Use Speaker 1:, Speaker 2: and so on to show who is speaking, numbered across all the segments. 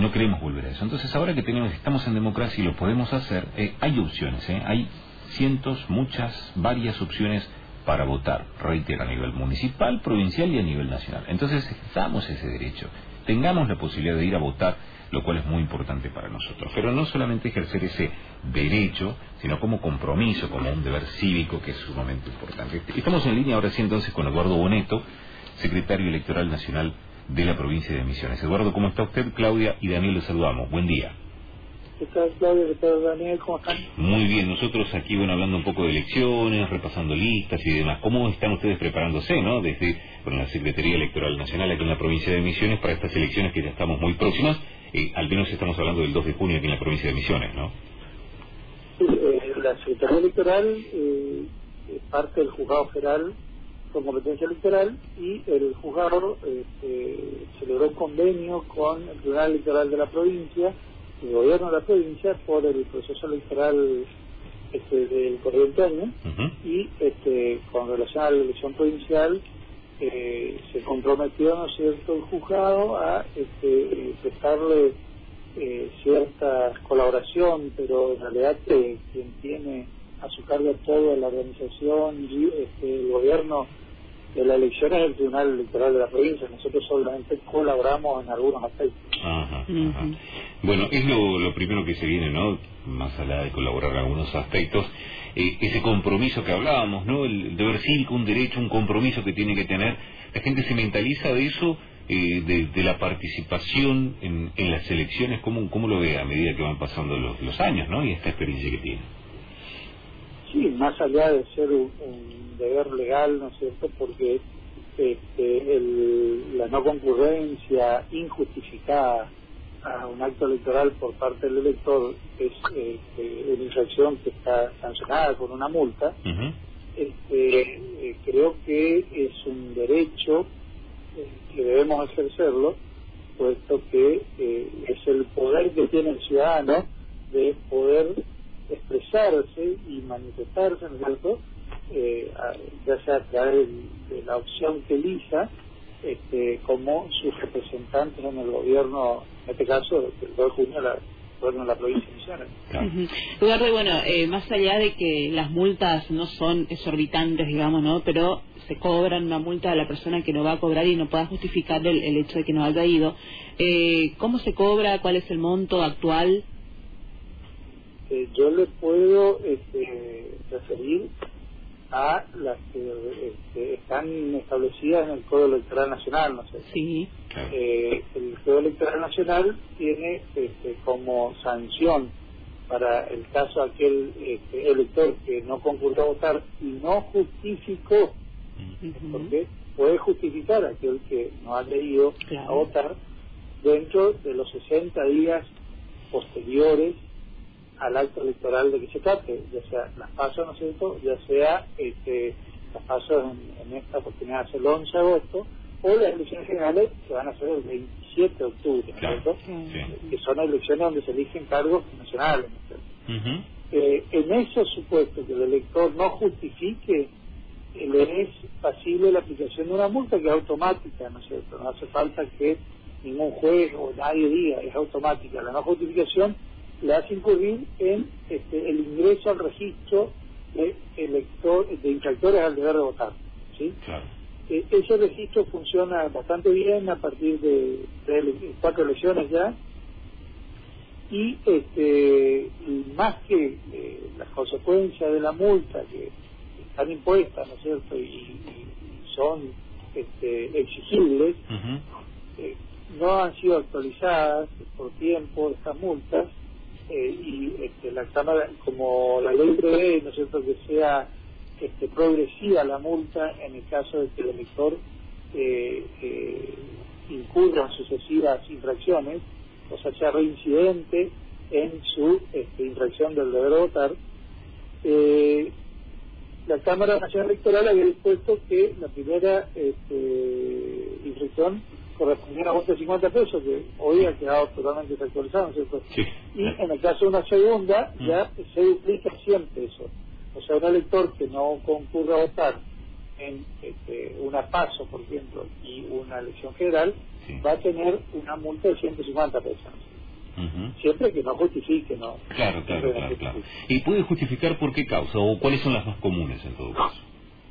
Speaker 1: no queremos volver a eso. Entonces, ahora que estamos en democracia y lo podemos hacer, hay opciones, hay cientos, muchas, varias opciones para votar, reitero, a nivel municipal, provincial y a nivel nacional. Entonces, damos ese derecho, tengamos la posibilidad de ir a votar, lo cual es muy importante para nosotros. Pero no solamente ejercer ese derecho, sino como compromiso, como un deber cívico que es sumamente importante. Estamos en línea ahora sí entonces con Eduardo Boneto, secretario electoral nacional de la provincia de Misiones. Eduardo, ¿cómo está usted? Claudia y Daniel los saludamos. Buen día.
Speaker 2: ¿Qué tal, Claudia? ¿Qué tal, Daniel? ¿Cómo están?
Speaker 1: Muy bien, nosotros aquí, hablando un poco de elecciones, repasando listas y demás. ¿Cómo están ustedes preparándose, desde la Secretaría Electoral Nacional aquí en la provincia de Misiones para estas elecciones que ya estamos muy próximas? Al menos estamos hablando del 2 de junio aquí en la provincia de Misiones, ¿no?
Speaker 2: Sí, la Secretaría Electoral es parte del Juzgado Federal con competencia electoral y el juzgado celebró un convenio con el Tribunal Electoral de la provincia, el gobierno de la provincia, por el proceso electoral del corriente año. Y con relación a la elección provincial se comprometió, ¿no es cierto?, el juzgado a prestarle cierta colaboración, pero en realidad quien tiene a su cargo toda la organización y el gobierno de la elección es el Tribunal Electoral de la provincia. Nosotros solamente colaboramos en algunos aspectos.
Speaker 1: Ajá. Bueno, es lo primero que se viene, más allá de colaborar en algunos aspectos, ese compromiso que hablábamos, el deber cívico, un derecho, un compromiso que tiene que tener. La gente se mentaliza de eso, de la participación en las elecciones. ¿Cómo lo ve a medida que van pasando los años, y esta experiencia que tiene?
Speaker 2: Sí, más allá de ser un deber legal, ¿no es cierto?, porque la no concurrencia injustificada a un acto electoral por parte del elector es una infracción que está sancionada con una multa. Creo que es un derecho que debemos ejercerlo, puesto que es el poder que tiene el ciudadano de poder expresarse y manifestarse, ¿no es cierto?, ya sea a través de la opción que elija como sus representantes en el gobierno, en este caso el 2 de junio, el gobierno de la provincia de Misiones.
Speaker 3: Eduardo, más allá de que las multas no son exorbitantes, digamos, pero se cobran una multa a la persona que no va a cobrar y no pueda justificar el hecho de que no haya ido, ¿cómo se cobra? ¿Cuál es el monto actual?
Speaker 2: Yo le puedo referir a las que están establecidas en el Código Electoral Nacional, no sé.
Speaker 3: Sí.
Speaker 2: El Código Electoral Nacional tiene como sanción para el caso aquel elector que no concurrió a votar y no justificó, porque puede justificar aquel que no ha ido a votar dentro de los 60 días posteriores al acto electoral de que se trate, ya sea las PASO, ¿no es cierto?, ya sea las PASO en esta oportunidad es el 11 de agosto, o las elecciones generales que van a ser el 27 de octubre, ¿no es cierto?, que son elecciones donde se eligen cargos nacionales, ¿no es cierto? En esos supuestos que el elector no justifique, le es pasible la aplicación de una multa que es automática, ¿no es cierto?, no hace falta que ningún juez o nadie diga, es automática. La no justificación le hace incurrir en el ingreso al registro de infractores al deber de votar, ¿sí?
Speaker 1: Claro.
Speaker 2: Ese registro funciona bastante bien a partir de 4 elecciones ya, y más que las consecuencias de la multa que están impuestas, ¿no es cierto?, y son exigibles, no han sido actualizadas por tiempo estas multas. Y la Cámara, como la ley prevé, ¿no es cierto?, que sea progresiva la multa en el caso de que el elector incurra en sucesivas infracciones, o sea reincidente en su infracción del deber de votar. La Cámara Nacional Electoral había dispuesto que la primera infracción correspondía a multa de 50 pesos, que hoy ha quedado totalmente desactualizado, ¿no es cierto?
Speaker 1: Sí.
Speaker 2: Y en el caso de una segunda, ya se duplica 100 pesos. O sea, un elector que no concurra a votar en una PASO, por ejemplo, y una elección general, va a tener una multa de 150 pesos. siempre que no justifique, ¿no?
Speaker 1: Claro. ¿Y puede justificar por qué causa o cuáles son las más comunes en todo caso?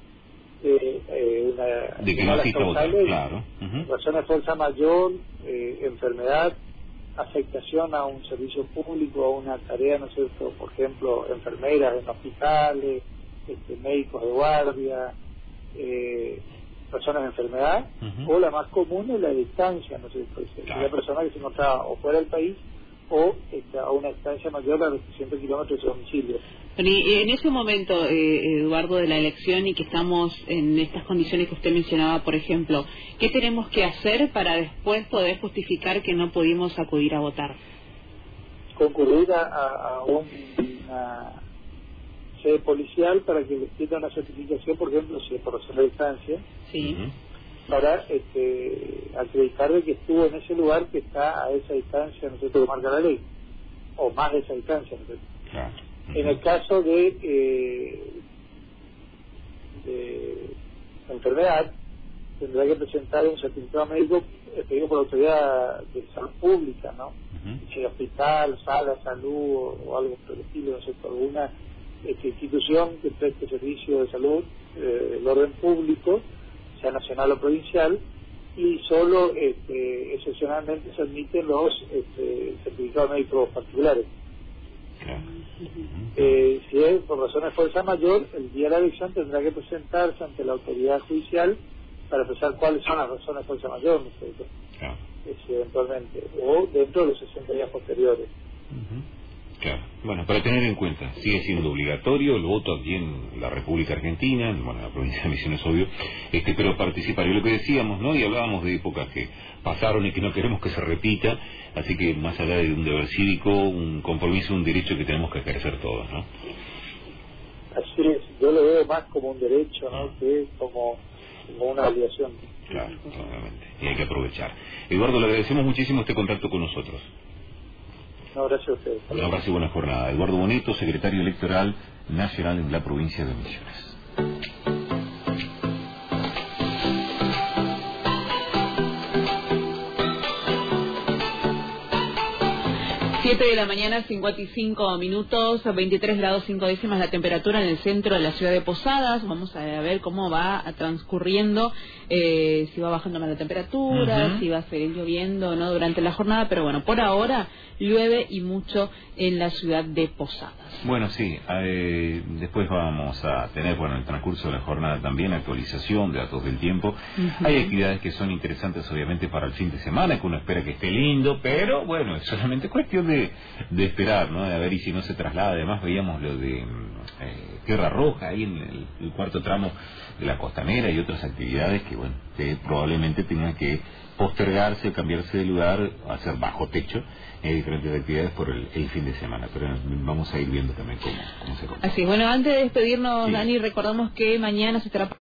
Speaker 1: De que no asista a votar, claro.
Speaker 2: Razones de fuerza mayor, enfermedad, afectación a un servicio público, a una tarea, ¿no es cierto? Por ejemplo, enfermeras en hospitales, médicos de guardia, personas de enfermedad, o la más común es la distancia, ¿no es cierto? Claro. La persona que se encontraba o fuera del país o a una distancia mayor a los 300 kilómetros de su domicilio.
Speaker 3: Y en ese momento, Eduardo, de la elección y que estamos en estas condiciones que usted mencionaba, por ejemplo, ¿qué tenemos que hacer para después poder justificar que no pudimos acudir a votar?
Speaker 2: Concurrir a una sede policial para que les pida una certificación, por ejemplo, si es por hacer la distancia,
Speaker 3: sí,
Speaker 2: para acreditar de que estuvo en ese lugar que está a esa distancia, ¿no es cierto?, que marca la ley, o más de esa distancia, ¿no es cierto?
Speaker 1: Claro.
Speaker 2: En el caso de enfermedad, tendrá que presentar un certificado médico pedido por la autoridad de salud pública, ¿no? Si hospital, sala, salud o algo por el estilo, no sé, por alguna institución que preste servicio de salud del orden público, sea nacional o provincial, y solo excepcionalmente se admiten los certificados médicos particulares. Si es por razones de fuerza mayor, el día de la elección tendrá que presentarse ante la autoridad judicial para expresar cuáles son las razones de fuerza mayor, ¿no es cierto? Eventualmente, o dentro de los 60 días posteriores.
Speaker 1: Claro, bueno, para tener en cuenta, sigue siendo obligatorio el voto aquí en la República Argentina, bueno, en la provincia de Misiones, obvio, pero participar. Y lo que decíamos, ¿no? Y hablábamos de épocas que pasaron y que no queremos que se repita, así que más allá de un deber cívico, un compromiso, un derecho que tenemos que ejercer todos, ¿no?
Speaker 2: Así es, yo lo veo más como un derecho, ¿no? Que como una obligación.
Speaker 1: Claro, totalmente, y hay que aprovechar. Eduardo, le agradecemos muchísimo este contacto con nosotros.
Speaker 2: No, gracias a ustedes.
Speaker 1: Un abrazo y buena jornada. Eduardo Boneto, secretario electoral nacional en la provincia de Misiones.
Speaker 3: 7 de la mañana, 55 minutos, 23 grados 5 décimas la temperatura en el centro de la ciudad de Posadas. Vamos a ver cómo va transcurriendo, si va bajando más la temperatura, si va a seguir lloviendo, ¿no?, durante la jornada, pero bueno, por ahora llueve y mucho en la ciudad de Posadas.
Speaker 1: Bueno, sí, después vamos a tener, bueno, en el transcurso de la jornada también actualización de datos del tiempo. Hay actividades que son interesantes obviamente para el fin de semana, que uno espera que esté lindo, pero bueno, es solamente cuestión de esperar, ¿no? De ver y si no se traslada. Además veíamos lo de Tierra Roja ahí en el cuarto tramo de la Costanera y otras actividades que, bueno, que probablemente tengan que postergarse o cambiarse de lugar, hacer bajo techo, diferentes actividades por el fin de semana, pero vamos a ir viendo también cómo se comporta.
Speaker 3: Así, bueno, antes de despedirnos, sí, Dani, recordamos que mañana se estará